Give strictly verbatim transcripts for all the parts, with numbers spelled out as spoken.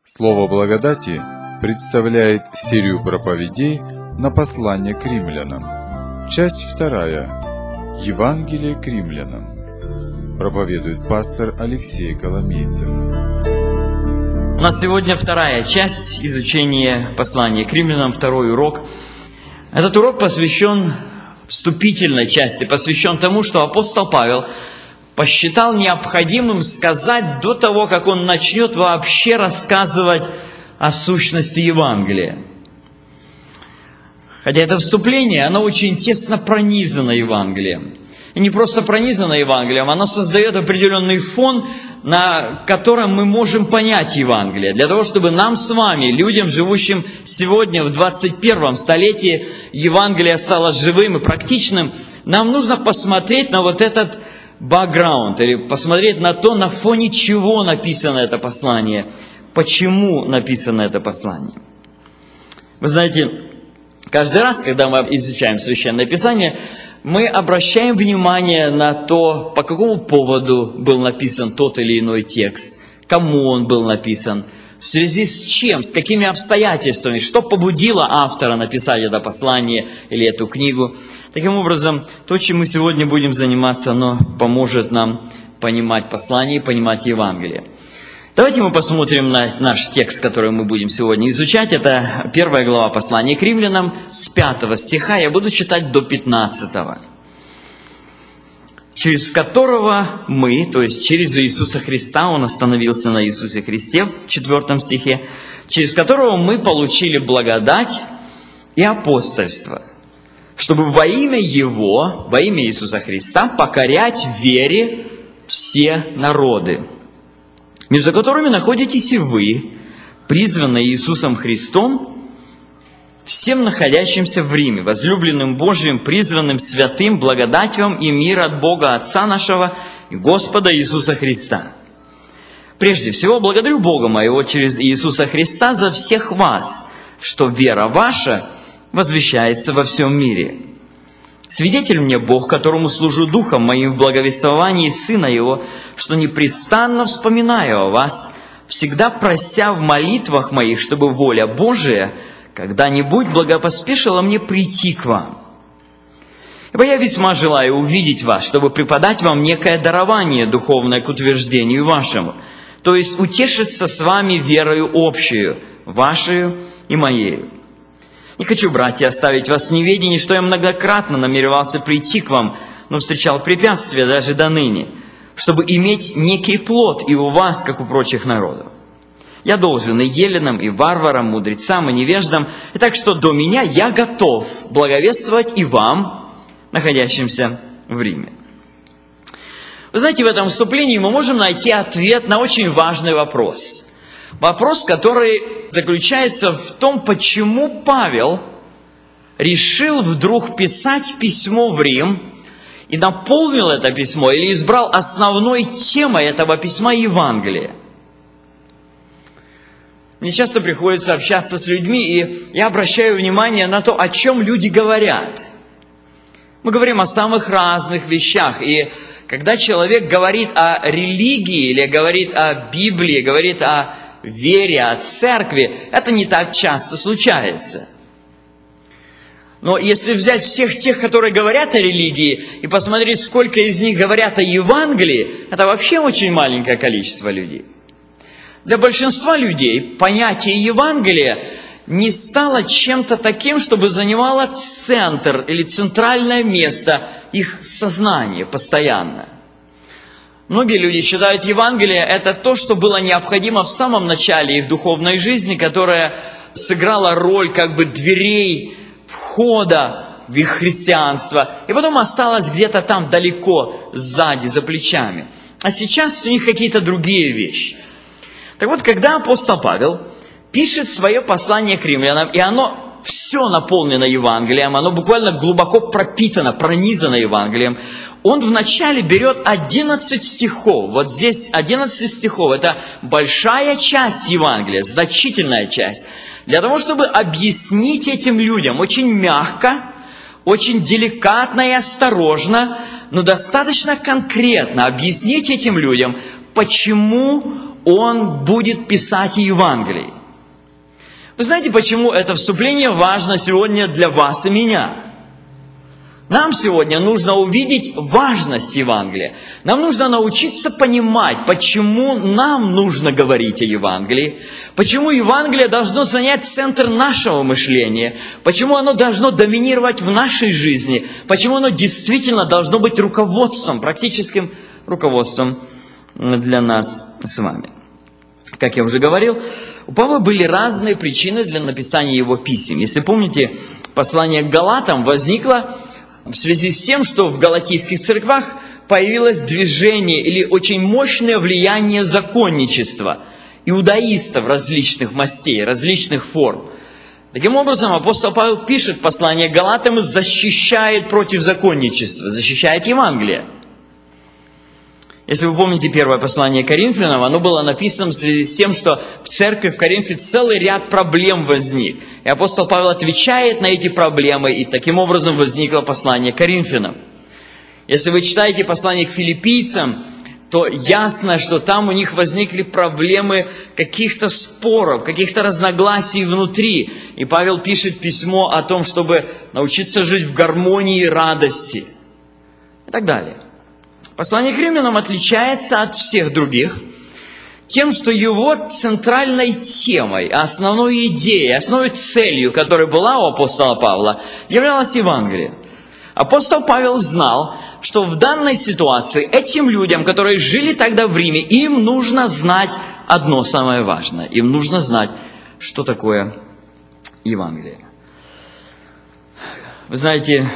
Слово благодати представляет серию проповедей на послание к римлянам. Часть вторая. Евангелие к римлянам. Проповедует пастор Алексей Коломейцев. У нас сегодня вторая часть изучения послания к римлянам, второй урок. Этот урок посвящен вступительной части, посвящен тому, что апостол Павел посчитал необходимым сказать до того, как он начнет вообще рассказывать о сущности Евангелия. Хотя это вступление, оно очень тесно пронизано Евангелием. И не просто пронизано Евангелием, оно создает определенный фон, на котором мы можем понять Евангелие. Для того, чтобы нам с вами, людям, живущим сегодня в двадцать первом столетии, Евангелие стало живым и практичным, нам нужно посмотреть на вот этот бэкграунд, или посмотреть на то, на фоне чего написано это послание, почему написано это послание. Вы знаете, каждый раз, когда мы изучаем Священное Писание, мы обращаем внимание на то, по какому поводу был написан тот или иной текст, кому он был написан, в связи с чем, с какими обстоятельствами, что побудило автора написать это послание или эту книгу. Таким образом, то, чем мы сегодня будем заниматься, оно поможет нам понимать послание и понимать Евангелие. Давайте мы посмотрим на наш текст, который мы будем сегодня изучать. Это первая глава послания к римлянам, с пятого стиха. Я буду читать до пятнадцатого. «Через которого мы, то есть через Иисуса Христа, Он остановился на Иисусе Христе в четвертом стихе, через которого мы получили благодать и апостольство, чтобы во имя Его, во имя Иисуса Христа, покорять в вере все народы, между которыми находитесь и вы, призванные Иисусом Христом, всем находящимся в Риме, возлюбленным Божиим, призванным святым, благодать вам и мир от Бога Отца нашего и Господа Иисуса Христа. Прежде всего, благодарю Бога моего через Иисуса Христа за всех вас, что вера ваша возвещается во всем мире. Свидетель мне Бог, которому служу Духом моим в благовествовании Сына Его, что непрестанно вспоминаю о вас, всегда прося в молитвах моих, чтобы воля Божия когда-нибудь благопоспешила мне прийти к вам. Ибо я весьма желаю увидеть вас, чтобы преподать вам некое дарование духовное к утверждению вашему, то есть утешиться с вами верою общую, вашею и моею. Не хочу, братья, оставить вас в неведении, что я многократно намеревался прийти к вам, но встречал препятствия даже до ныне, чтобы иметь некий плод и у вас, как у прочих народов. Я должен и еленам, и варварам, мудрецам, и невеждам, и так что до меня я готов благовествовать и вам, находящимся в Риме». Вы знаете, в этом вступлении мы можем найти ответ на очень важный вопрос. Вопрос, который заключается в том, почему Павел решил вдруг писать письмо в Рим и наполнил это письмо, или избрал основной темой этого письма Евангелие. Мне часто приходится общаться с людьми, и я обращаю внимание на то, о чем люди говорят. Мы говорим о самых разных вещах, и когда человек говорит о религии, или говорит о Библии, говорит о вере, о церкви, это не так часто случается. Но если взять всех тех, которые говорят о религии, и посмотреть, сколько из них говорят о Евангелии, это вообще очень маленькое количество людей. Для большинства людей понятие Евангелия не стало чем-то таким, чтобы занимало центр или центральное место их сознания постоянно. Многие люди считают Евангелие – это то, что было необходимо в самом начале их духовной жизни, которая сыграла роль как бы дверей входа в их христианство, и потом осталась где-то там далеко, сзади, за плечами. А сейчас у них какие-то другие вещи. Так вот, когда апостол Павел пишет свое послание к римлянам, и оно все наполнено Евангелием, оно буквально глубоко пропитано, пронизано Евангелием, он вначале берет одиннадцать стихов. Вот здесь одиннадцать стихов, это большая часть Евангелия, значительная часть. Для того, чтобы объяснить этим людям очень мягко, очень деликатно и осторожно, но достаточно конкретно объяснить этим людям, почему он будет писать Евангелие. Вы знаете, почему это вступление важно сегодня для вас и меня? Нам сегодня нужно увидеть важность Евангелия. Нам нужно научиться понимать, почему нам нужно говорить о Евангелии, почему Евангелие должно занять центр нашего мышления, почему оно должно доминировать в нашей жизни, почему оно действительно должно быть руководством, практическим руководством для нас с вами. Как я уже говорил, у Павла были разные причины для написания его писем. Если помните, послание к Галатам возникло в связи с тем, что в галатийских церквах появилось движение или очень мощное влияние законничества, иудаистов различных мастей, различных форм. Таким образом, апостол Павел пишет послание к Галатам и защищает против законничества, защищает Евангелие. Если вы помните первое послание к Коринфянам, оно было написано в связи с тем, что в церкви в Коринфе целый ряд проблем возник. И апостол Павел отвечает на эти проблемы, и таким образом возникло послание к Коринфянам. Если вы читаете послание к филиппийцам, то ясно, что там у них возникли проблемы каких-то споров, каких-то разногласий внутри. И Павел пишет письмо о том, чтобы научиться жить в гармонии и радости. И так далее. Послание к римлянам отличается от всех других тем, что его центральной темой, основной идеей, основной целью, которая была у апостола Павла, являлась Евангелие. Апостол Павел знал, что в данной ситуации этим людям, которые жили тогда в Риме, им нужно знать одно самое важное. Им нужно знать, что такое Евангелие. Вы знаете,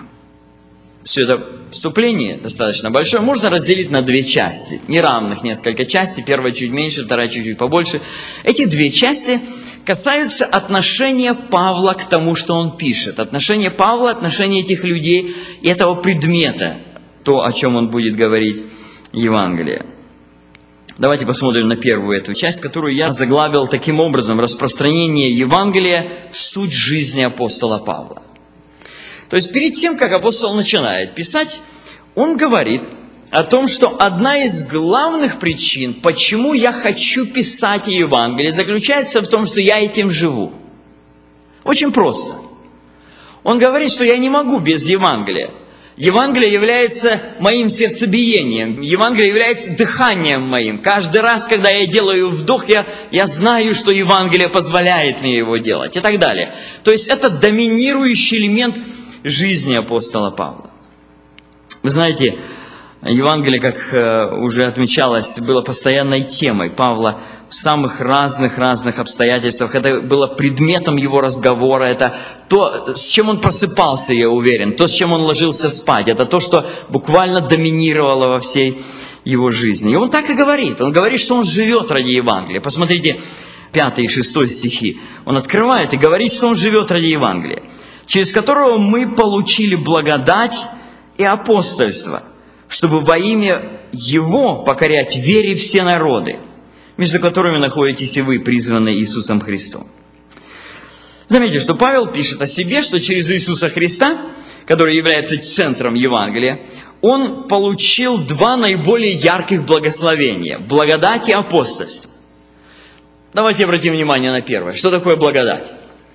все это вступление достаточно большое, можно разделить на две части, неравных несколько частей, первая чуть меньше, вторая чуть-чуть побольше. Эти две части касаются отношения Павла к тому, что он пишет, отношения Павла, отношения этих людей и этого предмета, то, о чем он будет говорить, Евангелие. Давайте посмотрим на первую эту часть, которую я заглавил таким образом: распространение Евангелия – суть жизни апостола Павла. То есть перед тем, как апостол начинает писать, он говорит о том, что одна из главных причин, почему я хочу писать о Евангелии, заключается в том, что я этим живу. Очень просто. Он говорит, что я не могу без Евангелия. Евангелие является моим сердцебиением, Евангелие является дыханием моим. Каждый раз, когда я делаю вдох, я, я знаю, что Евангелие позволяет мне его делать и так далее. То есть это доминирующий элемент жизни апостола Павла. Вы знаете, Евангелие, как уже отмечалось, было постоянной темой Павла в самых разных-разных обстоятельствах. Это было предметом его разговора, это то, с чем он просыпался, я уверен, то, с чем он ложился спать, это то, что буквально доминировало во всей его жизни. И он так и говорит, он говорит, что он живет ради Евангелия. Посмотрите, пятый и шестой стихи. Он открывает и говорит, что он живет ради Евангелия, через которого мы получили благодать и апостольство, чтобы во имя Его покорять вере все народы, между которыми находитесь и вы, призванные Иисусом Христом. Заметьте, что Павел пишет о себе, что через Иисуса Христа, который является центром Евангелия, он получил два наиболее ярких благословения – благодать и апостольство. Давайте обратим внимание на первое. Что такое благодать?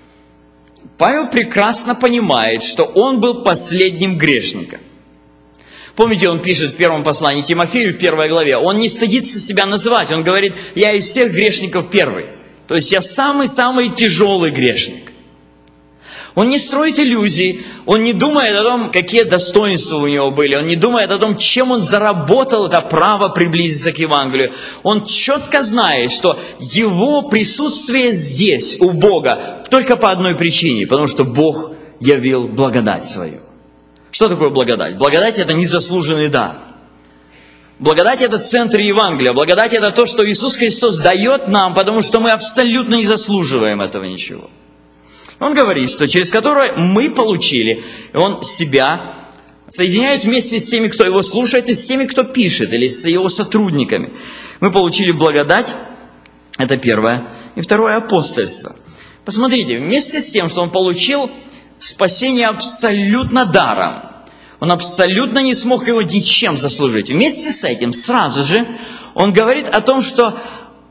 Павел прекрасно понимает, что он был последним грешником. Помните, он пишет в первом послании Тимофею, в первой главе, он не стыдится себя называть, он говорит, я из всех грешников первый. То есть я самый-самый тяжелый грешник. Он не строит иллюзий, он не думает о том, какие достоинства у него были, он не думает о том, чем он заработал это право приблизиться к Евангелию. Он четко знает, что его присутствие здесь, у Бога, только по одной причине, потому что Бог явил благодать свою. Что такое благодать? Благодать – это незаслуженный дар. Благодать – это центр Евангелия. Благодать – это то, что Иисус Христос дает нам, потому что мы абсолютно не заслуживаем этого ничего. Он говорит, что через которое мы получили, он себя соединяет вместе с теми, кто его слушает, и с теми, кто пишет, или с его сотрудниками. Мы получили благодать, это первое. И второе – апостольство. Посмотрите, вместе с тем, что он получил спасение абсолютно даром, он абсолютно не смог его ничем заслужить. Вместе с этим, сразу же, он говорит о том, что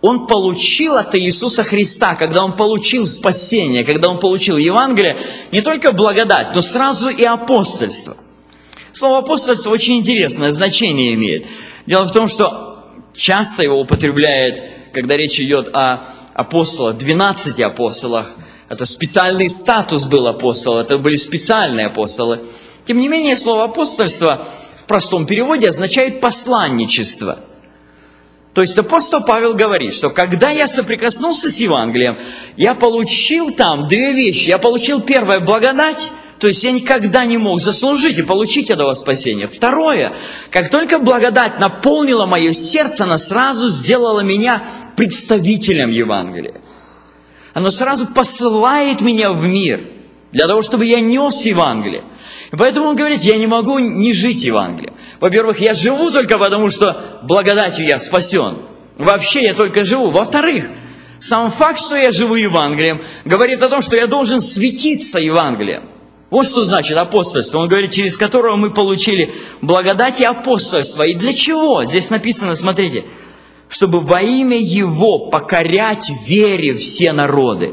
он получил от Иисуса Христа, когда он получил спасение, когда он получил Евангелие, не только благодать, но сразу и апостольство. Слово апостольство очень интересное значение имеет. Дело в том, что часто его употребляет, когда речь идет о апостолах, двенадцати апостолах. Это специальный статус был апостола, это были специальные апостолы. Тем не менее, слово апостольство в простом переводе означает посланничество. То есть апостол Павел говорит, что когда я соприкоснулся с Евангелием, я получил там две вещи. Я получил первое – благодать, то есть я никогда не мог заслужить и получить этого спасения. Второе, как только благодать наполнила мое сердце, она сразу сделала меня представителем Евангелия. Она сразу посылает меня в мир, для того, чтобы я нес Евангелие. И поэтому он говорит, я не могу не жить Евангелием. Во-первых, я живу только потому, что благодатью я спасен. Вообще я только живу. Во-вторых, сам факт, что я живу Евангелием, говорит о том, что я должен светиться Евангелием. Вот что значит апостольство. Он говорит, через которого мы получили благодать и апостольство. И для чего? Здесь написано, смотрите, чтобы во имя Его покорять вере все народы.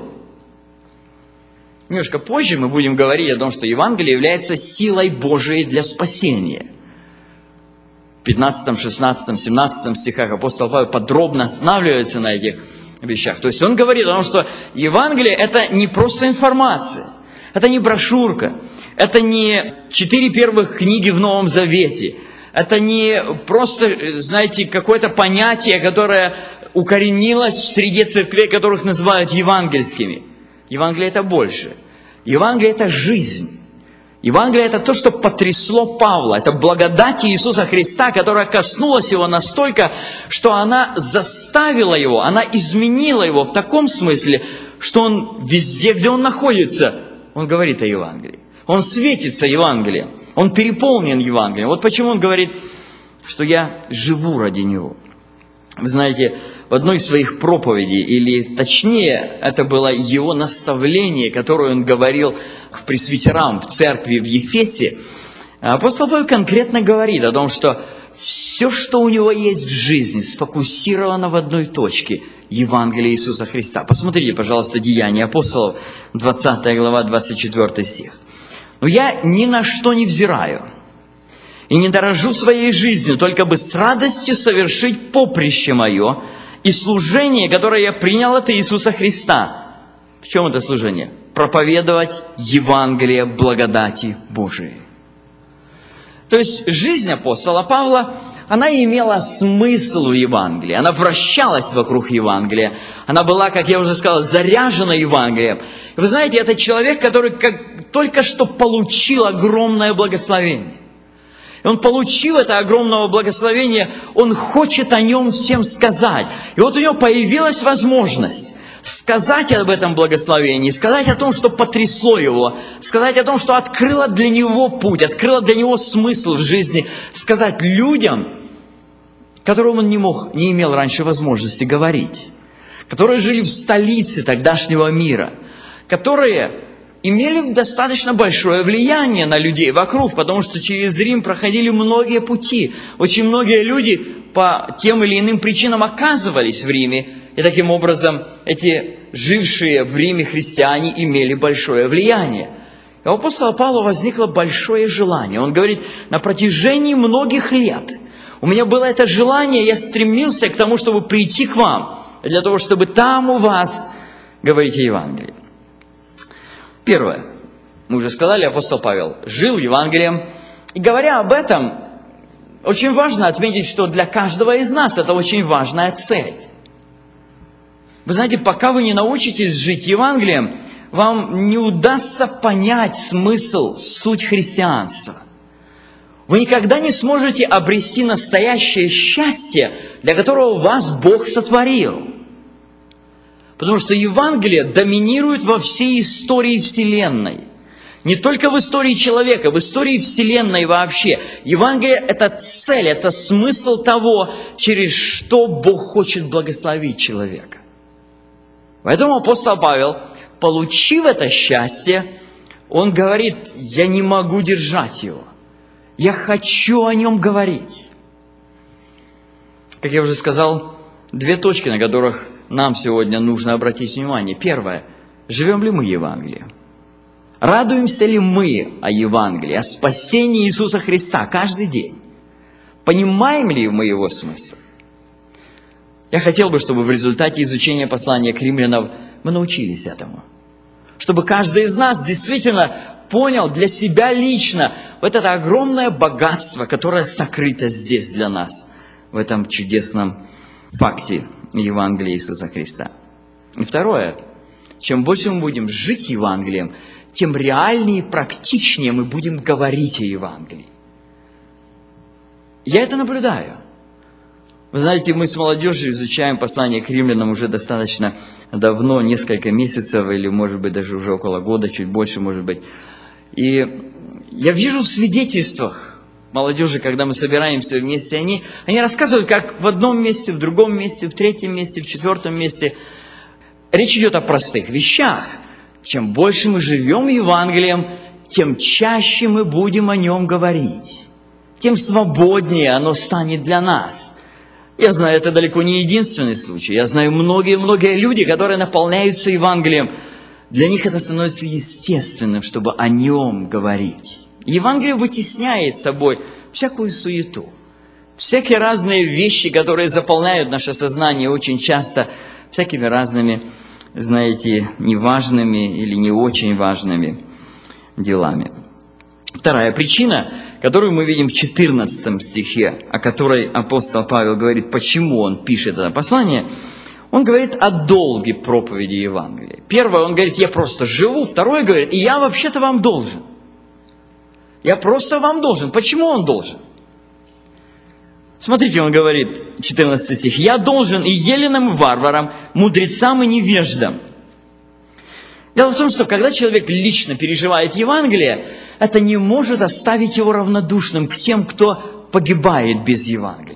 Немножко позже мы будем говорить о том, что Евангелие является силой Божией для спасения. В пятнадцатом, шестнадцатом, семнадцатом стихах апостол Павел подробно останавливается на этих вещах. То есть он говорит о том, что Евангелие – это не просто информация, это не брошюрка, это не четыре первых книги в Новом Завете, это не просто, знаете, какое-то понятие, которое укоренилось в среде церквей, которых называют евангельскими. Евангелие – это больше. Евангелие – это жизнь. Евангелие – это то, что потрясло Павла. Это благодать Иисуса Христа, которая коснулась его настолько, что она заставила его, она изменила его в таком смысле, что он везде, где он находится, он говорит о Евангелии. Он светится Евангелием. Он переполнен Евангелием. Вот почему он говорит, что я живу ради него. Вы знаете, в одной из своих проповедей, или точнее, это было его наставление, которое он говорил к пресвитерам в церкви в Ефесе, апостол Павел конкретно говорит о том, что все, что у него есть в жизни, сфокусировано в одной точке – Евангелие Иисуса Христа. Посмотрите, пожалуйста, Деяния апостолов, двадцатая глава, двадцать четвёртый стих. «Но я ни на что не взираю и не дорожу своей жизнью, только бы с радостью совершить поприще мое и служение, которое я принял от Иисуса Христа». В чем это служение? Проповедовать Евангелие благодати Божией. То есть жизнь апостола Павла, она имела смысл в Евангелии, она вращалась вокруг Евангелия, она была, как я уже сказал, заряжена Евангелием. И вы знаете, это человек, который как, только что получил огромное благословение. И он, получил это огромное благословение, он хочет о нем всем сказать. И вот у него появилась возможность сказать об этом благословении, сказать о том, что потрясло его, сказать о том, что открыло для него путь, открыло для него смысл в жизни, сказать людям, которым он не мог, не имел раньше возможности говорить, которые жили в столице тогдашнего мира, которые имели достаточно большое влияние на людей вокруг, потому что через Рим проходили многие пути. Очень многие люди по тем или иным причинам оказывались в Риме, и таким образом эти жившие в Риме христиане имели большое влияние. И у апостола Павла возникло большое желание. Он говорит, на протяжении многих лет у меня было это желание, я стремился к тому, чтобы прийти к вам, для того, чтобы там у вас говорить о Евангелии. Первое. Мы уже сказали, апостол Павел жил Евангелием. И говоря об этом, очень важно отметить, что для каждого из нас это очень важная цель. Вы знаете, пока вы не научитесь жить Евангелием, вам не удастся понять смысл, суть христианства. Вы никогда не сможете обрести настоящее счастье, для которого вас Бог сотворил. Потому что Евангелие доминирует во всей истории Вселенной. Не только в истории человека, в истории Вселенной вообще. Евангелие – это цель, это смысл того, через что Бог хочет благословить человека. Поэтому апостол Павел, получив это счастье, он говорит, я не могу держать его. Я хочу о нем говорить. Как я уже сказал, две точки, на которых нам сегодня нужно обратить внимание. Первое. Живем ли мы Евангелием? Радуемся ли мы о Евангелии, о спасении Иисуса Христа каждый день? Понимаем ли мы его смысл? Я хотел бы, чтобы в результате изучения послания к римлянам мы научились этому. Чтобы каждый из нас действительно понял для себя лично вот это огромное богатство, которое сокрыто здесь для нас, в этом чудесном факте Евангелия Иисуса Христа. И второе, чем больше мы будем жить Евангелием, тем реальнее и практичнее мы будем говорить о Евангелии. Я это наблюдаю. Вы знаете, мы с молодежью изучаем послание к римлянам уже достаточно давно, несколько месяцев, или, может быть, даже уже около года, чуть больше, может быть. И я вижу в свидетельствах молодежи, когда мы собираемся вместе, они, они рассказывают, как в одном месте, в другом месте, в третьем месте, в четвертом месте. Речь идет о простых вещах. Чем больше мы живем Евангелием, тем чаще мы будем о нем говорить. Тем свободнее оно станет для нас. Я знаю, это далеко не единственный случай. Я знаю многие-многие люди, которые наполняются Евангелием. Для них это становится естественным, чтобы о нем говорить. Евангелие вытесняет собой всякую суету. Всякие разные вещи, которые заполняют наше сознание очень часто всякими разными, знаете, неважными или не очень важными делами. Вторая причина, которую мы видим в четырнадцатом стихе, о которой апостол Павел говорит, почему он пишет это послание, он говорит о долге проповеди Евангелия. Первое, он говорит, я просто живу. Второе, говорит, и я вообще-то вам должен. Я просто вам должен. Почему он должен? Смотрите, он говорит, четырнадцатый стих, я должен и еленам, и варварам, мудрецам и невеждам. Дело в том, что когда человек лично переживает Евангелие, это не может оставить его равнодушным к тем, кто погибает без Евангелия.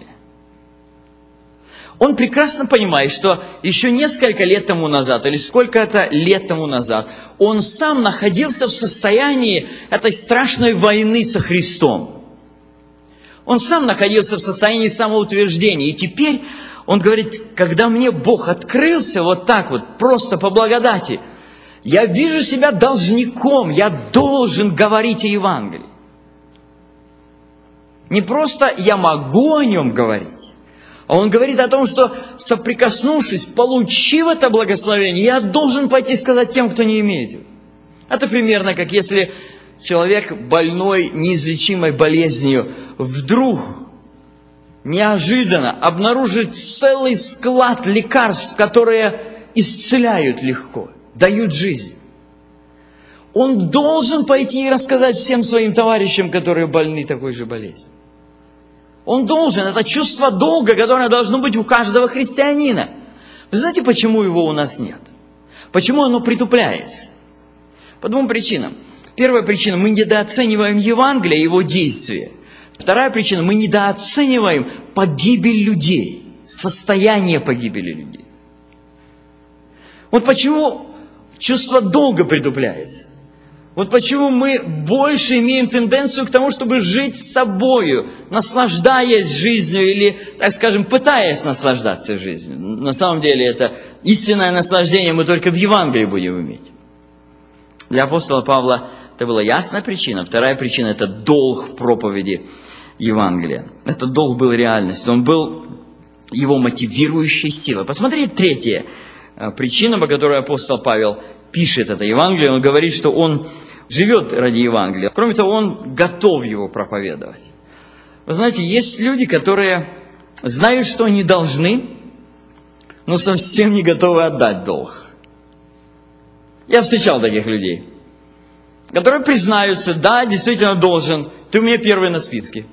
Он прекрасно понимает, что еще несколько лет тому назад, или сколько-то лет тому назад, он сам находился в состоянии этой страшной войны со Христом. Он сам находился в состоянии самоутверждения. И теперь он говорит, когда мне Бог открылся вот так вот, просто по благодати, я вижу себя должником, я должен говорить о Евангелии. Не просто я могу о нем говорить, а он говорит о том, что соприкоснувшись, получив это благословение, я должен пойти сказать тем, кто не имеет его. Это примерно как если человек, больной неизлечимой болезнью, вдруг неожиданно обнаружит целый склад лекарств, которые исцеляют легко, дают жизнь. Он должен пойти и рассказать всем своим товарищам, которые больны такой же болезнью. Он должен, это чувство долга, которое должно быть у каждого христианина. Вы знаете, почему его у нас нет? Почему оно притупляется? По двум причинам. Первая причина, мы недооцениваем Евангелие, его действие. Вторая причина, мы недооцениваем погибель людей, состояние погибели людей. Вот почему чувство долга притупляется. Вот почему мы больше имеем тенденцию к тому, чтобы жить с собою, наслаждаясь жизнью или, так скажем, пытаясь наслаждаться жизнью. На самом деле это истинное наслаждение мы только в Евангелии будем иметь. Для апостола Павла это была ясная причина. Вторая причина – это долг проповеди Евангелия. Этот долг был реальностью, он был его мотивирующей силой. Посмотрите, третья причина, по которой апостол Павел пишет это Евангелие, он говорит, что он живет ради Евангелия. Кроме того, он готов его проповедовать. Вы знаете, есть люди, которые знают, что они должны, но совсем не готовы отдать долг. Я встречал таких людей, которые признаются, да, действительно должен, ты у меня первый на списке.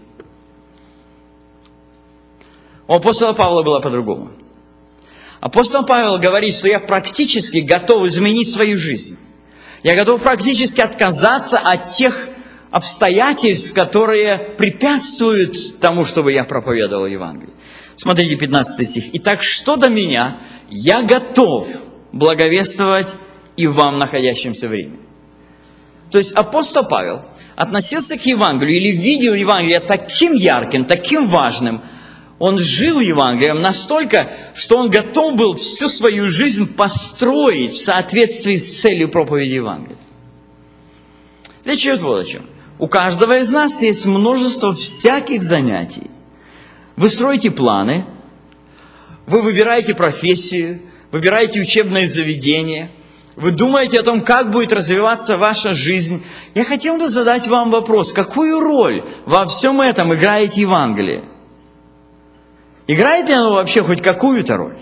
У апостола Павла было по-другому. Апостол Павел говорит, что я практически готов изменить свою жизнь. Я готов практически отказаться от тех обстоятельств, которые препятствуют тому, чтобы я проповедовал Евангелие. Смотрите, пятнадцатый стих. «Итак, что до меня? Я готов благовествовать и вам, находящимся в Риме». То есть апостол Павел относился к Евангелию или видел Евангелие таким ярким, таким важным. Он жил Евангелием настолько, что он готов был всю свою жизнь построить в соответствии с целью проповеди Евангелия. Речь идет вот о чем. У каждого из нас есть множество всяких занятий. Вы строите планы, вы выбираете профессию, выбираете учебное заведение, вы думаете о том, как будет развиваться ваша жизнь. Я хотел бы задать вам вопрос, какую роль во всем этом играет Евангелие? Играет ли оно вообще хоть какую-то роль?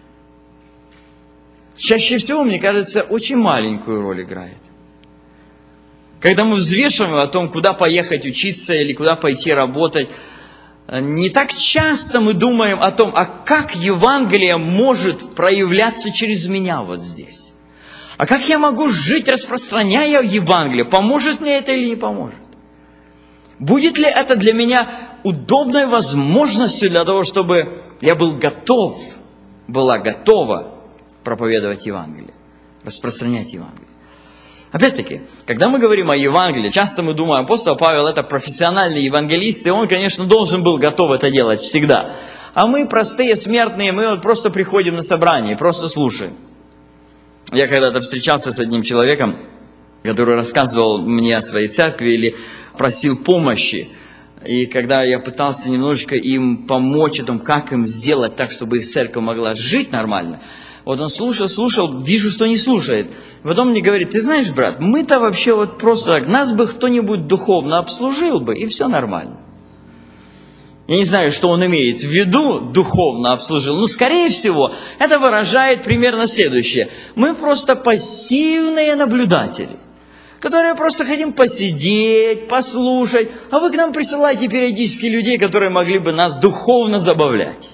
Чаще всего, мне кажется, очень маленькую роль играет. Когда мы взвешиваем о том, куда поехать учиться или куда пойти работать, не так часто мы думаем о том, а как Евангелие может проявляться через меня вот здесь. А как я могу жить, распространяя Евангелие? Поможет мне это или не поможет? Будет ли это для меня удобной возможностью для того, чтобы я был готов, была готова проповедовать Евангелие, распространять Евангелие? Опять-таки, когда мы говорим о Евангелии, часто мы думаем, апостол Павел это профессиональный евангелист, и он, конечно, должен был готов это делать всегда. А мы, простые смертные, мы вот просто приходим на собрание, просто слушаем. Я когда-то встречался с одним человеком, который рассказывал мне о своей церкви или просил помощи. И когда я пытался немножечко им помочь о том, как им сделать так, чтобы их церковь могла жить нормально, вот он слушал, слушал, вижу, что не слушает. Потом мне говорит, ты знаешь, брат, мы-то вообще вот просто так, нас бы кто-нибудь духовно обслужил бы, и все нормально. Я не знаю, что он имеет в виду, духовно обслужил, но, скорее всего, это выражает примерно следующее. Мы просто пассивные наблюдатели, которые просто хотим посидеть, послушать, а вы к нам присылаете периодически людей, которые могли бы нас духовно забавлять.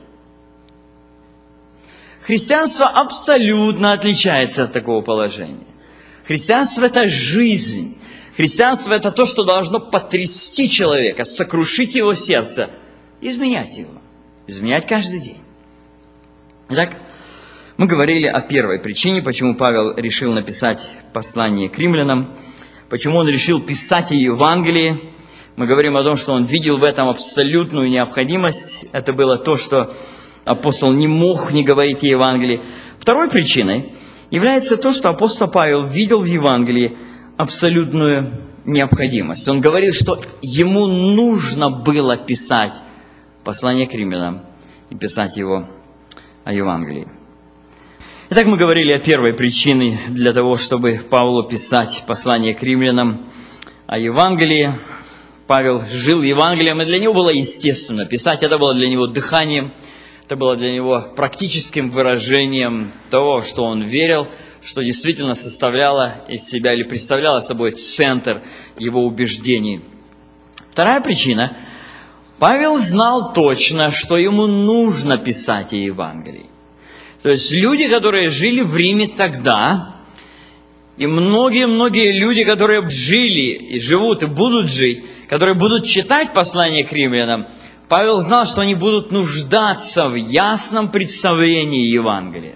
Христианство абсолютно отличается от такого положения. Христианство – это жизнь. Христианство – это то, что должно потрясти человека, сокрушить его сердце, изменять его, изменять каждый день. Итак, мы говорили о первой причине, почему Павел решил написать послание к римлянам, почему он решил писать о Евангелии. Мы говорим о том, что он видел в этом абсолютную необходимость. Это было то, что апостол не мог не говорить о Евангелии. Второй причиной является то, что апостол Павел видел в Евангелии абсолютную необходимость. Он говорил, что ему нужно было писать послание к римлянам и писать его о Евангелии. Итак, мы говорили о первой причине для того, чтобы Павлу писать послание к римлянам о Евангелии. Павел жил Евангелием, и для него было естественно писать. Это было для него дыханием, это было для него практическим выражением того, что он верил, что действительно составляло из себя или представляло собой центр его убеждений. Вторая причина. Павел знал точно, что ему нужно писать о Евангелии. То есть люди, которые жили в Риме тогда, и многие-многие люди, которые жили и живут и будут жить, которые будут читать послание к римлянам, Павел знал, что они будут нуждаться в ясном представлении Евангелия.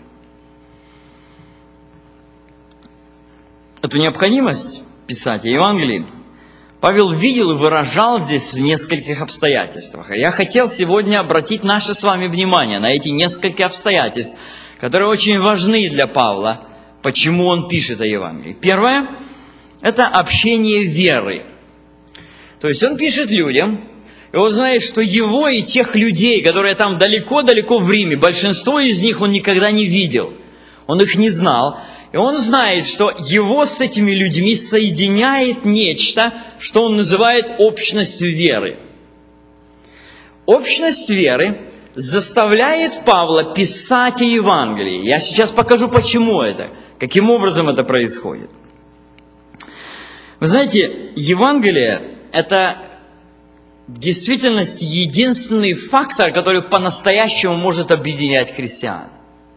Эту необходимость писать о Евангелии Павел видел и выражал здесь в нескольких обстоятельствах. И я хотел сегодня обратить наше с вами внимание на эти несколько обстоятельств, которые очень важны для Павла, почему он пишет о Евангелии. Первое – это общение веры. То есть он пишет людям, и он знает, что его и тех людей, которые там далеко-далеко в Риме, большинство из них он никогда не видел, он их не знал. И он знает, что его с этими людьми соединяет нечто, что он называет общностью веры. Общность веры заставляет Павла писать о Евангелии. Я сейчас покажу, почему это, каким образом это происходит. Вы знаете, Евангелие – это в действительности единственный фактор, который по-настоящему может объединять христиан.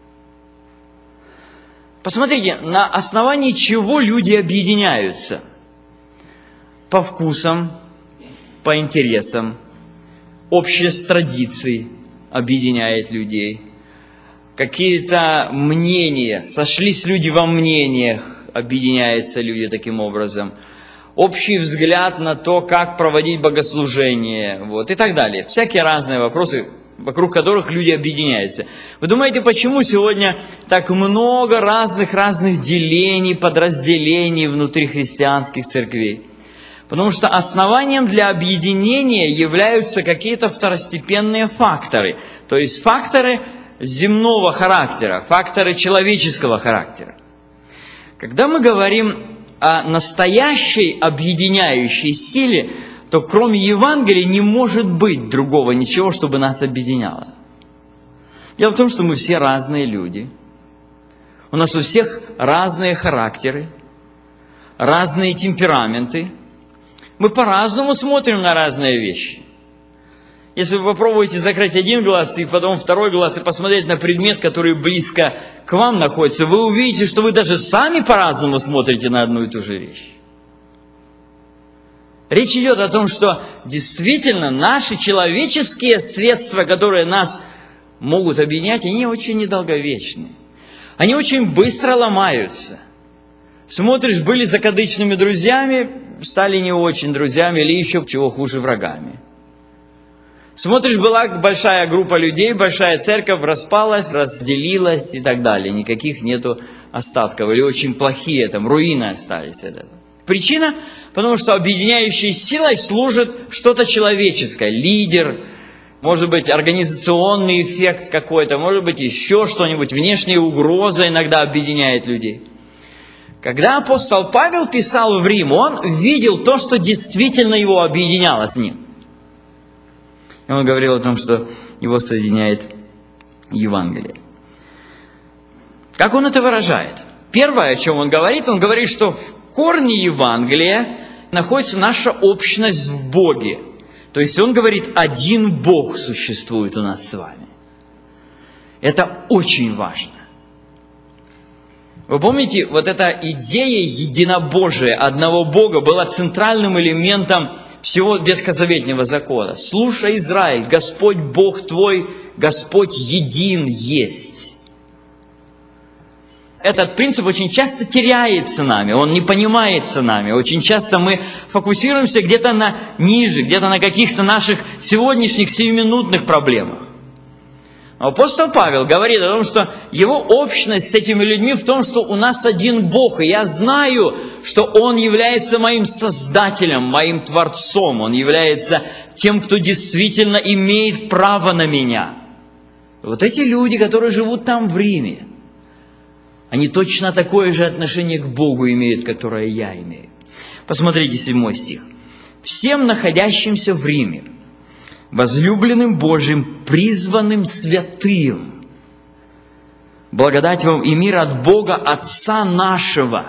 Посмотрите, на основании чего люди объединяются. По вкусам, по интересам, общество традиций объединяет людей. Какие-то мнения, сошлись люди во мнениях, объединяются люди таким образом. Общий взгляд на то, как проводить богослужение, вот, и так далее. Всякие разные вопросы вокруг которых люди объединяются. Вы думаете, почему сегодня так много разных-разных делений, подразделений внутри христианских церквей? Потому что основанием для объединения являются какие-то второстепенные факторы. То есть факторы земного характера, факторы человеческого характера. Когда мы говорим о настоящей объединяющей силе, то кроме Евангелия не может быть другого ничего, чтобы нас объединяло. Дело в том, что мы все разные люди. У нас у всех разные характеры, разные темпераменты. Мы по-разному смотрим на разные вещи. Если вы попробуете закрыть один глаз и потом второй глаз и посмотреть на предмет, который близко к вам находится, вы увидите, что вы даже сами по-разному смотрите на одну и ту же вещь. Речь идет о том, что действительно наши человеческие средства, которые нас могут объединять, они очень недолговечны. Они очень быстро ломаются. Смотришь, были закадычными друзьями, стали не очень друзьями или еще чего хуже врагами. Смотришь, была большая группа людей, большая церковь, распалась, разделилась и так далее. Никаких нету остатков. Или очень плохие, там, руины остались. Причина, потому что объединяющей силой служит что-то человеческое. Лидер, может быть, организационный эффект какой-то, может быть, еще что-нибудь. Внешняя угроза иногда объединяет людей. Когда апостол Павел писал в Рим, он видел то, что действительно его объединяло с ним. И он говорил о том, что его соединяет Евангелие. Как он это выражает? Первое, о чем он говорит, он говорит, что в корне Евангелия находится наша общность в Боге. То есть он говорит, один Бог существует у нас с вами. Это очень важно. Вы помните, вот эта идея единобожия, одного Бога, была центральным элементом всего ветхозаветнего закона. «Слушай, Израиль, Господь Бог твой, Господь един есть». Этот принцип очень часто теряется нами, он не понимается нами. Очень часто мы фокусируемся где-то на ниже, где-то на каких-то наших сегодняшних сиюминутных проблемах. Апостол Павел говорит о том, что его общность с этими людьми в том, что у нас один Бог, и я знаю, что Он является моим Создателем, моим Творцом, Он является тем, кто действительно имеет право на меня. Вот эти люди, которые живут там в Риме, они точно такое же отношение к Богу имеют, которое я имею. Посмотрите седьмой стих. «Всем находящимся в Риме, возлюбленным Божьим, призванным святым, благодать вам и мир от Бога Отца нашего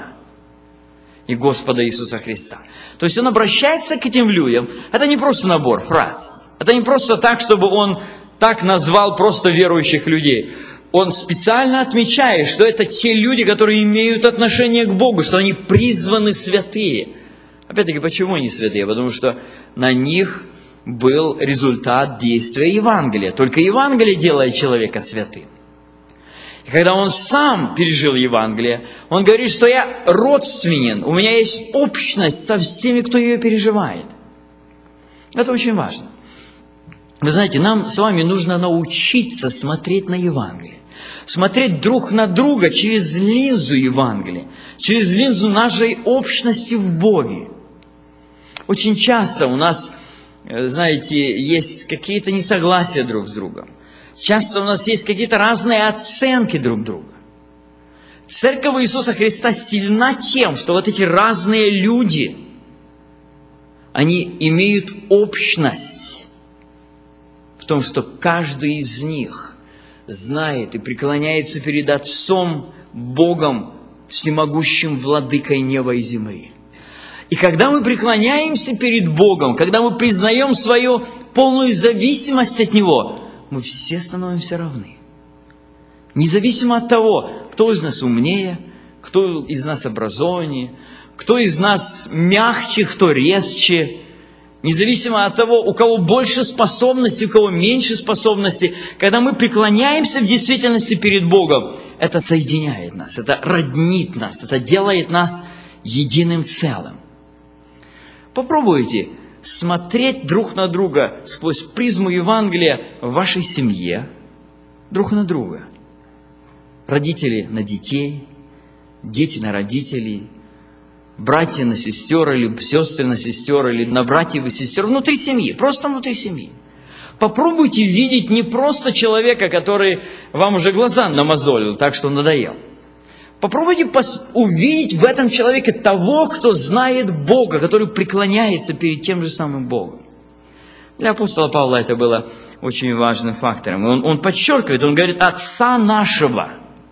и Господа Иисуса Христа». То есть он обращается к этим людям. Это не просто набор фраз. Это не просто так, чтобы он так назвал просто верующих людей. Он специально отмечает, что это те люди, которые имеют отношение к Богу, что они призваны святые. Опять-таки, почему они святые? Потому что на них был результат действия Евангелия. Только Евангелие делает человека святым. И когда он сам пережил Евангелие, он говорит, что я родственен, у меня есть общность со всеми, кто ее переживает. Это очень важно. Вы знаете, нам с вами нужно научиться смотреть на Евангелие. Смотреть друг на друга через линзу Евангелия, через линзу нашей общности в Боге. Очень часто у нас, знаете, есть какие-то несогласия друг с другом. Часто у нас есть какие-то разные оценки друг друга. Церковь Иисуса Христа сильна тем, что вот эти разные люди, они имеют общность в том, что каждый из них знает и преклоняется перед Отцом, Богом, всемогущим владыкой неба и земли. И когда мы преклоняемся перед Богом, когда мы признаем свою полную зависимость от Него, мы все становимся равны. Независимо от того, кто из нас умнее, кто из нас образованнее, кто из нас мягче, кто резче, независимо от того, у кого больше способностей, у кого меньше способностей, когда мы преклоняемся в действительности перед Богом, это соединяет нас, это роднит нас, это делает нас единым целым. Попробуйте смотреть друг на друга сквозь призму Евангелия в вашей семье, друг на друга. Родители на детей, дети на родителей, братья на сестер, или сестры на сестер, или на братьев и сестер, внутри семьи, просто внутри семьи. Попробуйте видеть не просто человека, который вам уже глаза намазолил, так что надоел. Попробуйте увидеть в этом человеке того, кто знает Бога, который преклоняется перед тем же самым Богом. Для апостола Павла это было очень важным фактором. Он, он подчеркивает, он говорит, Отца нашего.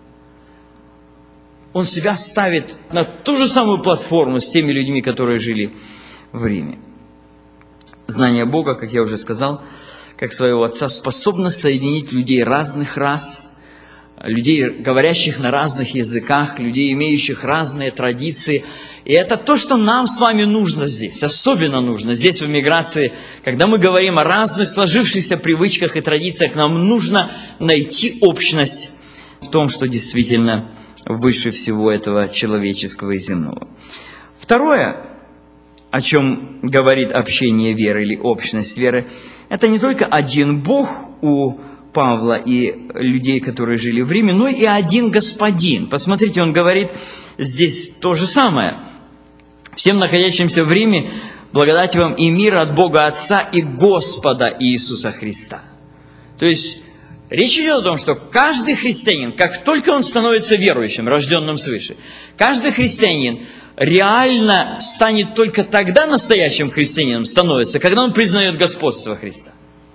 Он себя ставит на ту же самую платформу с теми людьми, которые жили в Риме. Знание Бога, как я уже сказал, как своего Отца, способно соединить людей разных рас, людей, говорящих на разных языках, людей, имеющих разные традиции. И это то, что нам с вами нужно здесь, особенно нужно здесь в эмиграции. Когда мы говорим о разных сложившихся привычках и традициях, нам нужно найти общность в том, что действительно выше всего этого человеческого и земного. Второе, о чем говорит общение веры или общность веры, это не только один Бог у Павла и людей, которые жили в Риме, но и один Господин. Посмотрите, он говорит здесь то же самое. Всем находящимся в Риме благодать вам и мир от Бога Отца и Господа Иисуса Христа. То есть речь идет о том, что каждый христианин, как только он становится верующим, рожденным свыше, каждый христианин реально станет только тогда настоящим христианином, становится, когда он признает господство Христа.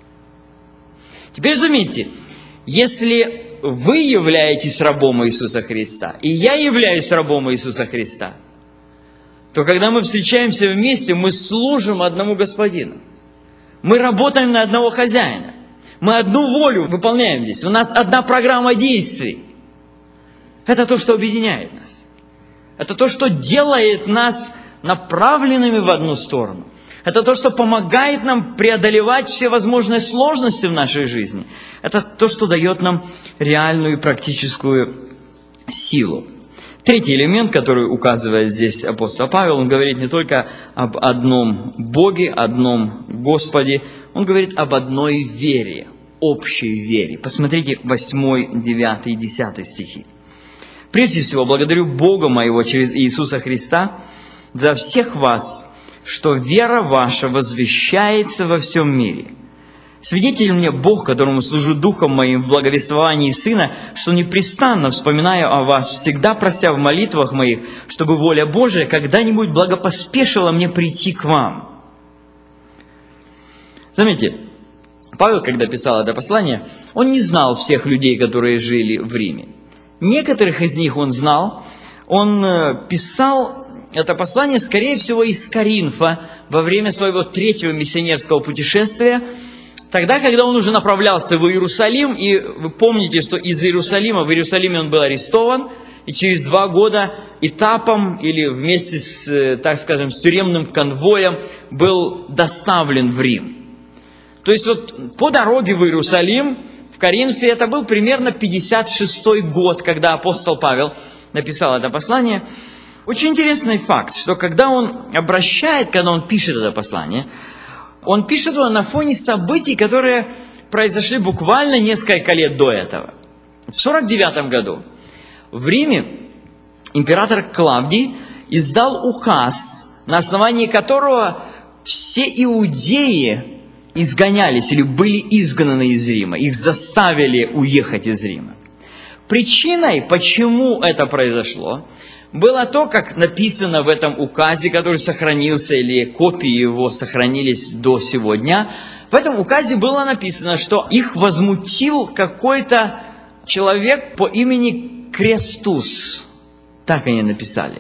Теперь заметьте, если вы являетесь рабом Иисуса Христа, и я являюсь рабом Иисуса Христа, то когда мы встречаемся вместе, мы служим одному Господину. Мы работаем на одного хозяина. Мы одну волю выполняем здесь. У нас одна программа действий. Это то, что объединяет нас. Это то, что делает нас направленными в одну сторону. Это то, что помогает нам преодолевать все возможные сложности в нашей жизни. Это то, что дает нам реальную и практическую силу. Третий элемент, который указывает здесь апостол Павел, он говорит не только об одном Боге, одном Господе, он говорит об одной вере, общей вере. Посмотрите восьмой, девятый и десятый стихи. «Прежде всего, благодарю Бога моего через Иисуса Христа за всех вас, что вера ваша возвещается во всем мире. Свидетель мне Бог, которому служу Духом моим в благовествовании Сына, что непрестанно вспоминаю о вас, всегда прося в молитвах моих, чтобы воля Божия когда-нибудь благопоспешила мне прийти к вам». Заметьте, Павел, когда писал это послание, он не знал всех людей, которые жили в Риме. Некоторых из них он знал. Он писал это послание, скорее всего, из Коринфа во время своего третьего миссионерского путешествия, тогда, когда он уже направлялся в Иерусалим, и вы помните, что из Иерусалима, в Иерусалиме он был арестован, и через два года этапом, или вместе с, так скажем, с тюремным конвоем, был доставлен в Рим. То есть вот по дороге в Иерусалим, в Коринфе, это был примерно пятьдесят шестой год, когда апостол Павел написал это послание. Очень интересный факт, что когда он обращает, когда он пишет это послание, он пишет его на фоне событий, которые произошли буквально несколько лет до этого. В сорок девятом году в Риме император Клавдий издал указ, на основании которого все иудеи изгонялись или были изгнаны из Рима, их заставили уехать из Рима. Причиной, почему это произошло, было то, как написано в этом указе, который сохранился, или копии его сохранились до сегодня. В этом указе было написано, что их возмутил какой-то человек по имени Крестус. Так они написали.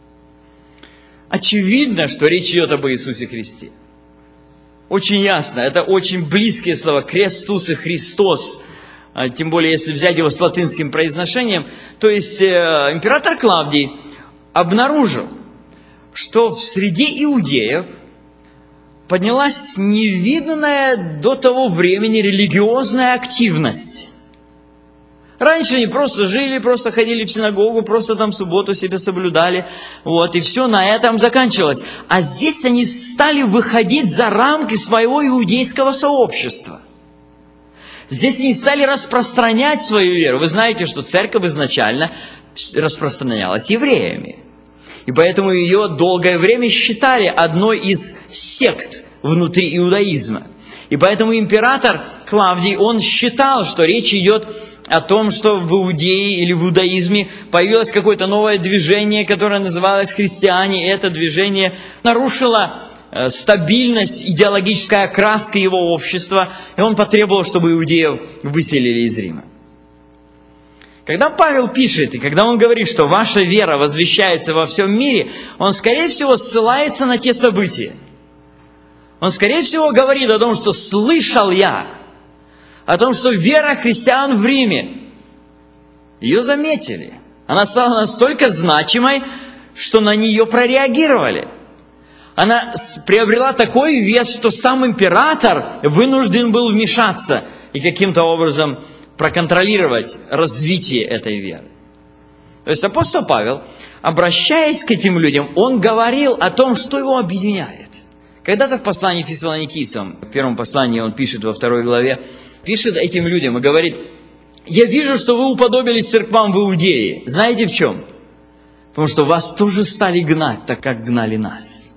Очевидно, что речь идет об Иисусе Христе. Очень ясно, это очень близкие слова, Крестус и Христос, тем более, если взять его с латинским произношением. То есть, э, император Клавдий обнаружил, что в среде иудеев поднялась невиданная до того времени религиозная активность. Раньше они просто жили, просто ходили в синагогу, просто там субботу себе соблюдали, вот, и все на этом заканчивалось. А здесь они стали выходить за рамки своего иудейского сообщества. Здесь они стали распространять свою веру. Вы знаете, что церковь изначально распространялась евреями. И поэтому ее долгое время считали одной из сект внутри иудаизма. И поэтому император Клавдий, он считал, что речь идет о том, что в Иудее или в иудаизме появилось какое-то новое движение, которое называлось христиане, и это движение нарушило э, стабильность, идеологическая окраска его общества, и он потребовал, чтобы иудеев выселили из Рима. Когда Павел пишет, и когда он говорит, что ваша вера возвещается во всем мире, он, скорее всего, ссылается на те события. Он, скорее всего, говорит о том, что слышал я, о том, что вера христиан в Риме, ее заметили. Она стала настолько значимой, что на нее прореагировали. Она приобрела такой вес, что сам император вынужден был вмешаться и каким-то образом проконтролировать развитие этой веры. То есть апостол Павел, обращаясь к этим людям, он говорил о том, что его объединяет. Когда-то в послании Фессалоникийцам, в первом послании он пишет во второй главе, пишет этим людям и говорит: «Я вижу, что вы уподобились церквам в Иудее». Знаете в чем? Потому что вас тоже стали гнать, так как гнали нас.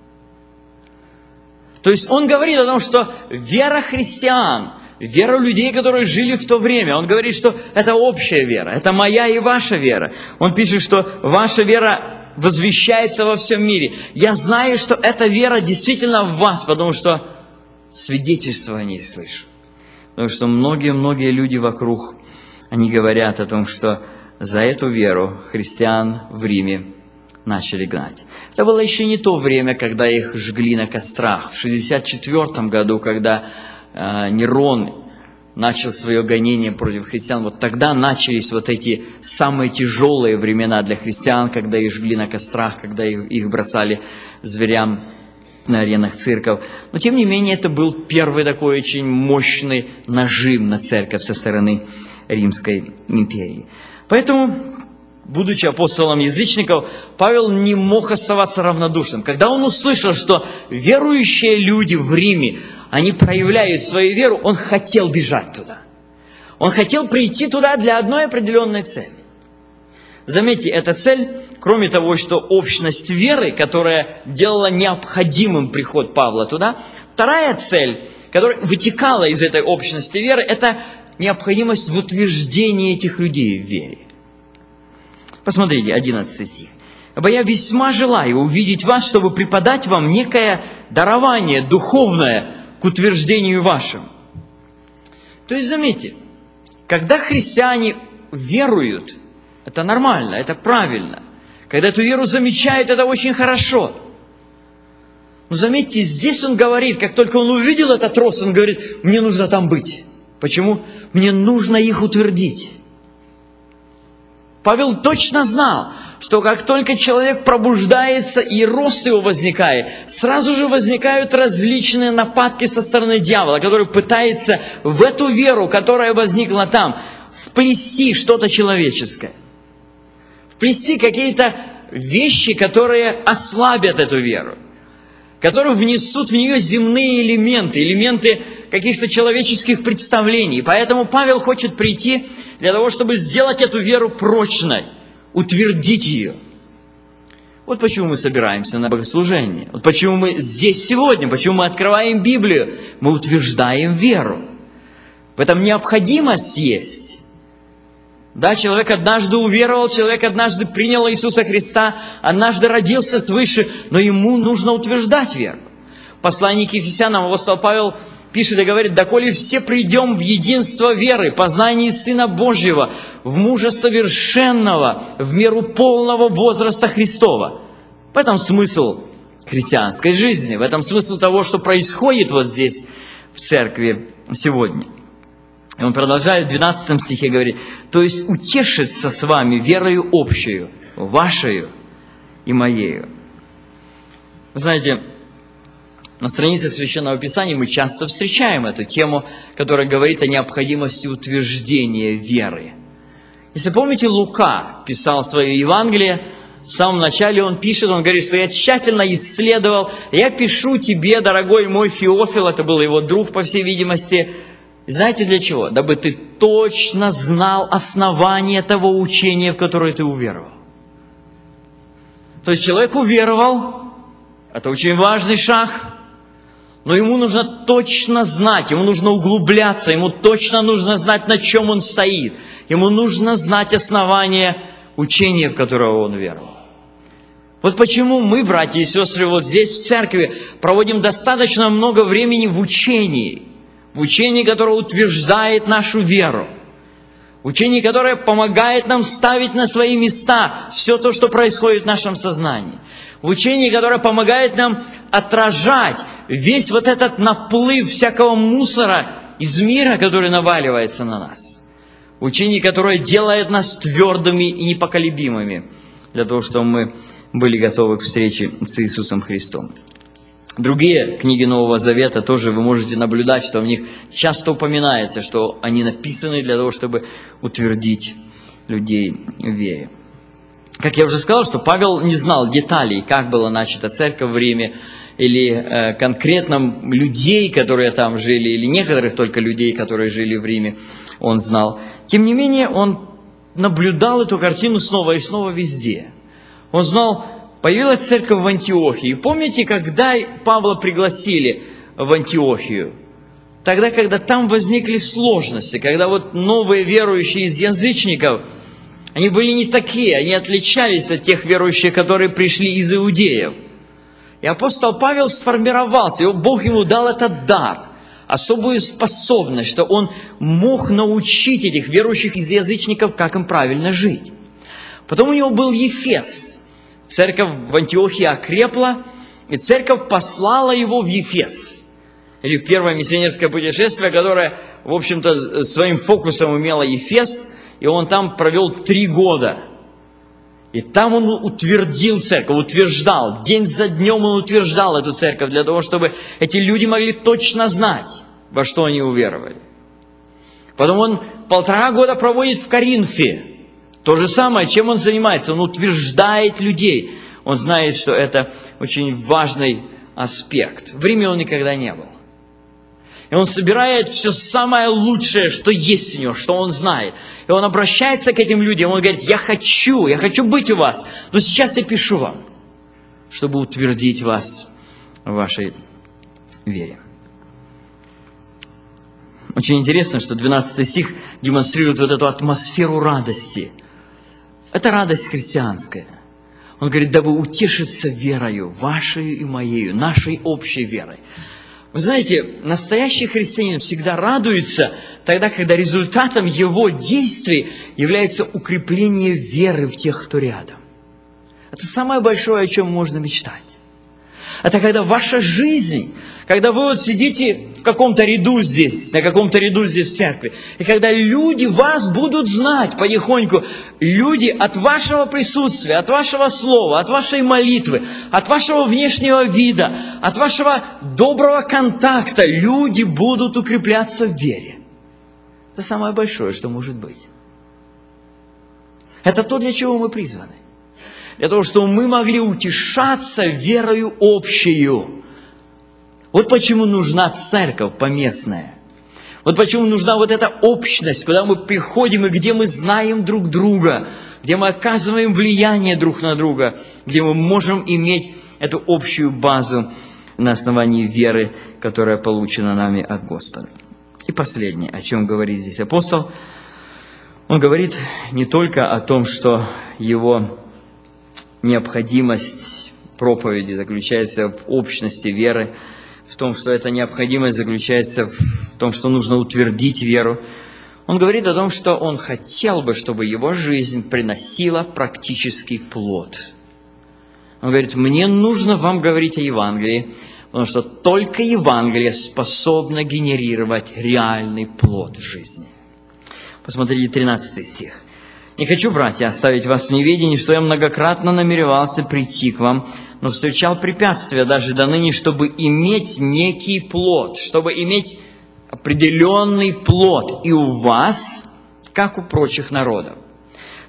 То есть он говорит о том, что вера христиан, вера людей, которые жили в то время, он говорит, что это общая вера, это моя и ваша вера. Он пишет, что ваша вера возвещается во всем мире. Я знаю, что эта вера действительно в вас, потому что свидетельства о ней слышу. Потому что многие-многие люди вокруг, они говорят о том, что за эту веру христиан в Риме начали гнать. Это было еще не то время, когда их жгли на кострах. В шестьдесят четвёртом году, когда э, Нерон начал свое гонение против христиан, вот тогда начались вот эти самые тяжелые времена для христиан, когда их жгли на кострах, когда их, их бросали зверям на аренах цирков. Но, тем не менее, это был первый такой очень мощный нажим на церковь со стороны Римской империи. Поэтому, будучи апостолом язычников, Павел не мог оставаться равнодушным. Когда он услышал, что верующие люди в Риме, они проявляют свою веру, он хотел бежать туда. Он хотел прийти туда для одной определенной цели. Заметьте, эта цель, кроме того, что общность веры, которая делала необходимым приход Павла туда, вторая цель, которая вытекала из этой общности веры, это необходимость в утверждении этих людей в вере. Посмотрите, одиннадцатый стих. «Ибо я весьма желаю увидеть вас, чтобы преподать вам некое дарование духовное к утверждению вашим». То есть, заметьте, когда христиане веруют, это нормально, это правильно. Когда эту веру замечают, это очень хорошо. Но заметьте, здесь он говорит, как только он увидел этот рост, он говорит: мне нужно там быть. Почему? Мне нужно их утвердить. Павел точно знал, что как только человек пробуждается и рост его возникает, сразу же возникают различные нападки со стороны дьявола, который пытается в эту веру, которая возникла там, вплести что-то человеческое. Вплести какие-то вещи, которые ослабят эту веру, которые внесут в нее земные элементы, элементы каких-то человеческих представлений. Поэтому Павел хочет прийти для того, чтобы сделать эту веру прочной, утвердить ее. Вот почему мы собираемся на богослужение. Вот почему мы здесь сегодня, почему мы открываем Библию. Мы утверждаем веру. В этом необходимость есть. Да, человек однажды уверовал, человек однажды принял Иисуса Христа, однажды родился свыше, но ему нужно утверждать веру. В послании к Ефесянам апостол Павел пишет и говорит: «Доколе все придем в единство веры, познание Сына Божьего, в мужа совершенного, в меру полного возраста Христова». В этом смысл христианской жизни, в этом смысл того, что происходит вот здесь, в церкви сегодня. И он продолжает в двенадцатом стихе говорить: «То есть утешиться с вами верою общую, вашею и моею». Вы знаете, на страницах Священного Писания мы часто встречаем эту тему, которая говорит о необходимости утверждения веры. Если помните, Лука писал свое Евангелие, в самом начале он пишет, он говорит, что я тщательно исследовал, я пишу тебе, дорогой мой Феофил, это был его друг, по всей видимости, знаете для чего? Дабы ты точно знал основание того учения, в которое ты уверовал. То есть человек уверовал, это очень важный шаг, но ему нужно точно знать, ему нужно углубляться, ему точно нужно знать, на чем он стоит. Ему нужно знать основание учения, в которое он веровал. Вот почему мы, братья и сестры, вот здесь в церкви проводим достаточно много времени в учении. В учении, которое утверждает нашу веру. В учении, которое помогает нам ставить на свои места все то, что происходит в нашем сознании. В учении, которое помогает нам отражать весь вот этот наплыв всякого мусора из мира, который наваливается на нас. В учении, которое делает нас твердыми и непоколебимыми, для того, чтобы мы были готовы к встрече с Иисусом Христом. Другие книги Нового Завета тоже вы можете наблюдать, что в них часто упоминается, что они написаны для того, чтобы утвердить людей в вере. Как я уже сказал, что Павел не знал деталей, как была начата церковь в Риме, или э, конкретно людей, которые там жили, или некоторых только людей, которые жили в Риме, он знал. Тем не менее, он наблюдал эту картину снова и снова везде. Он знал, появилась церковь в Антиохии. И помните, когда Павла пригласили в Антиохию? Тогда, когда там возникли сложности, когда вот новые верующие из язычников, они были не такие, они отличались от тех верующих, которые пришли из иудеев. И апостол Павел сформировался, и Бог ему дал этот дар, особую способность, что он мог научить этих верующих из язычников, как им правильно жить. Потом у него был Ефес. Церковь в Антиохии окрепла, и церковь послала его в Ефес. Или в первое миссионерское путешествие, которое, в общем-то, своим фокусом имело Ефес, и он там провел три года. И там он утвердил церковь, утверждал, день за днем он утверждал эту церковь, для того, чтобы эти люди могли точно знать, во что они уверовали. Потом он полтора года проводит в Коринфе. То же самое, чем он занимается, он утверждает людей. Он знает, что это очень важный аспект. В Риме он никогда не был. И он собирает все самое лучшее, что есть у него, что он знает. И он обращается к этим людям, он говорит, я хочу, я хочу быть у вас, но сейчас я пишу вам, чтобы утвердить вас в вашей вере. Очень интересно, что двенадцатый стих демонстрирует вот эту атмосферу радости. Это радость христианская. Он говорит, дабы утешиться верою, вашей и моею, нашей общей верой. Вы знаете, настоящий христианин всегда радуется тогда, когда результатом его действий является укрепление веры в тех, кто рядом. Это самое большое, о чем можно мечтать. Это когда ваша жизнь, когда вы вот сидите в каком-то ряду здесь, на каком-то ряду здесь в церкви, и когда люди вас будут знать потихоньку, люди от вашего присутствия, от вашего слова, от вашей молитвы, от вашего внешнего вида, от вашего доброго контакта, люди будут укрепляться в вере. Это самое большое, что может быть. Это то, для чего мы призваны. Для того, чтобы мы могли утешаться верою общею. Вот почему нужна церковь поместная. Вот почему нужна вот эта общность, куда мы приходим и где мы знаем друг друга, где мы оказываем влияние друг на друга, где мы можем иметь эту общую базу на основании веры, которая получена нами от Господа. И последнее, о чем говорит здесь апостол. Он говорит не только о том, что его необходимость проповеди заключается в общности веры, в том, что эта необходимость заключается в том, что нужно утвердить веру. Он говорит о том, что он хотел бы, чтобы его жизнь приносила практический плод. Он говорит, мне нужно вам говорить о Евангелии, потому что только Евангелие способно генерировать реальный плод в жизни. Посмотрите тринадцатый стих. «Не хочу, братья, оставить вас в неведении, что я многократно намеревался прийти к вам, но встречал препятствия даже до ныне, чтобы иметь некий плод, чтобы иметь определенный плод и у вас, как у прочих народов».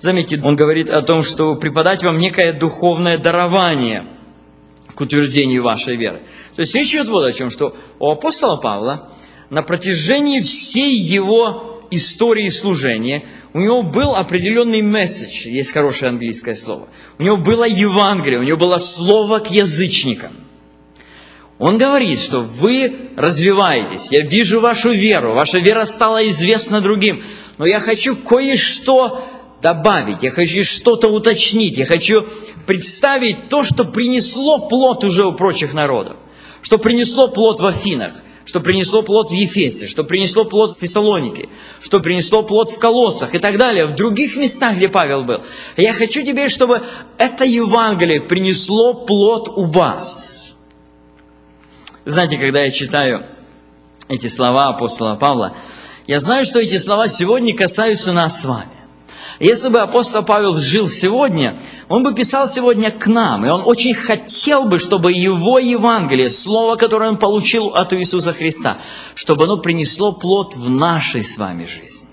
Заметьте, он говорит о том, что преподать вам некое духовное дарование к утверждению вашей веры. То есть речь идет вот о чем, что у апостола Павла на протяжении всей его истории служения у него был определенный месседж, есть хорошее английское слово. У него было Евангелие, у него было слово к язычникам. Он говорит, что вы развиваетесь, я вижу вашу веру, ваша вера стала известна другим, но я хочу кое-что добавить, я хочу что-то уточнить, я хочу представить то, что принесло плод уже у прочих народов, что принесло плод в Афинах, что принесло плод в Ефесе, что принесло плод в Фессалонике, что принесло плод в Колоссах и так далее, в других местах, где Павел был. Я хочу теперь, чтобы это Евангелие принесло плод у вас. Знаете, когда я читаю эти слова апостола Павла, я знаю, что эти слова сегодня касаются нас с вами. Если бы апостол Павел жил сегодня, он бы писал сегодня к нам, и он очень хотел бы, чтобы его Евангелие, слово, которое он получил от Иисуса Христа, чтобы оно принесло плод в нашей с вами жизни.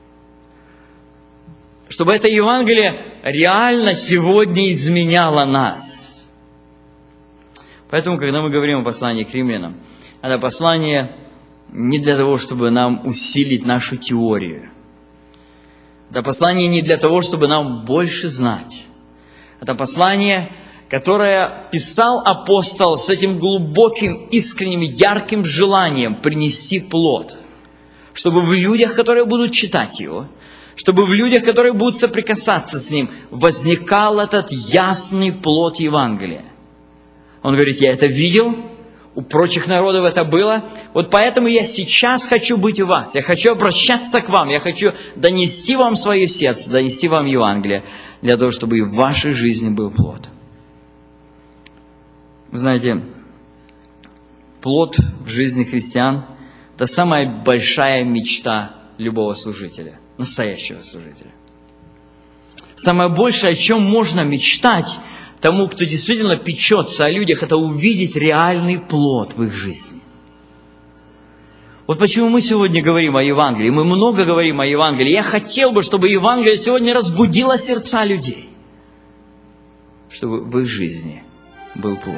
Чтобы это Евангелие реально сегодня изменяло нас. Поэтому, когда мы говорим о послании к римлянам, это послание не для того, чтобы нам усилить нашу теорию. Это послание не для того, чтобы нам больше знать. Это послание, которое писал апостол с этим глубоким, искренним, ярким желанием принести плод. Чтобы в людях, которые будут читать его, чтобы в людях, которые будут соприкасаться с ним, возникал этот ясный плод Евангелия. Он говорит, я это видел, у прочих народов это было, вот поэтому я сейчас хочу быть у вас, я хочу обращаться к вам, я хочу донести вам свое сердце, донести вам Евангелие, для того, чтобы и в вашей жизни был плод. Вы знаете, плод в жизни христиан – это самая большая мечта любого служителя, настоящего служителя. Самое большее, о чем можно мечтать тому, кто действительно печется о людях, это увидеть реальный плод в их жизни. Вот почему мы сегодня говорим о Евангелии. Мы много говорим о Евангелии. Я хотел бы, чтобы Евангелие сегодня разбудило сердца людей, чтобы в их жизни был плод.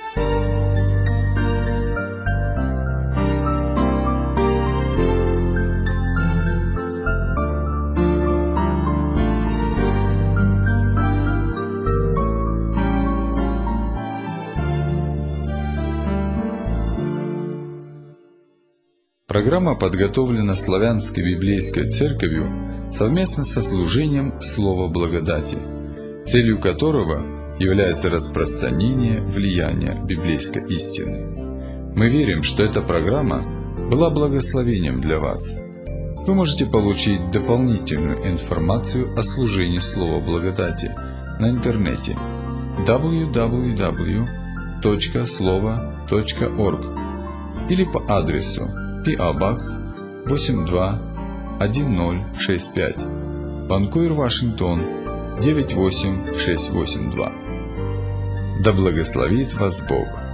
Программа подготовлена Славянской библейской церковью совместно со служением Слова Благодати, целью которого является распространение влияния библейской истины. Мы верим, что эта программа была благословением для вас. Вы можете получить дополнительную информацию о служении Слова Благодати на интернете дабл ю дабл ю дабл ю точка слова точка орг или по адресу пи о Box восемь два один ноль шесть пять, Ванкувер, Вашингтон девять восемь шесть восемь два. Да благословит вас Бог!